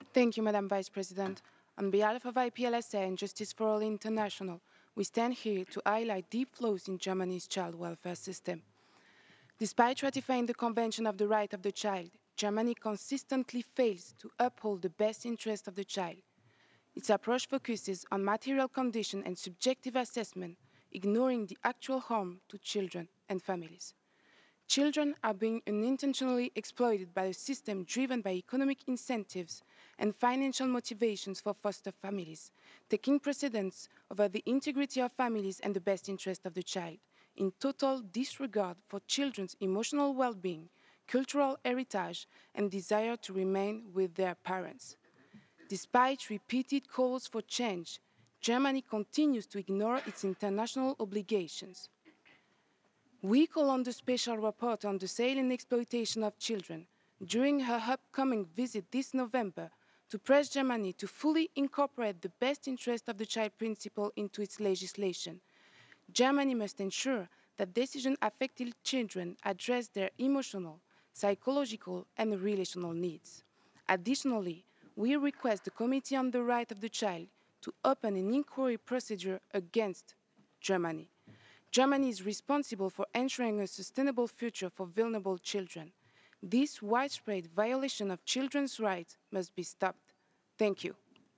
Thank you, Madam Vice President. On behalf of IPLSA and Justice for All International, we stand here to highlight deep flaws in Germany's child welfare system. Despite ratifying the Convention of the Right of the Child, Germany consistently fails to uphold the best interest of the child. Its approach focuses on material condition and subjective assessment, ignoring the actual harm to children and families. Children are being unintentionally exploited by a system driven by economic incentives and financial motivations for foster families, taking precedence over the integrity of families and the best interest of the child, in total disregard for children's emotional well-being, cultural heritage, and desire to remain with their parents. Despite repeated calls for change, Germany continues to ignore its international obligations. We call on the Special Rapporteur on the sale and exploitation of children during her upcoming visit this November to press Germany to fully incorporate the best interest of the child principle into its legislation. Germany must ensure that decisions affecting children address their emotional, psychological, and relational needs. Additionally, we request the Committee on the Right of the Child to open an inquiry procedure against Germany. Germany is responsible for ensuring a sustainable future for vulnerable children. This widespread violation of children's rights must be stopped. Thank you.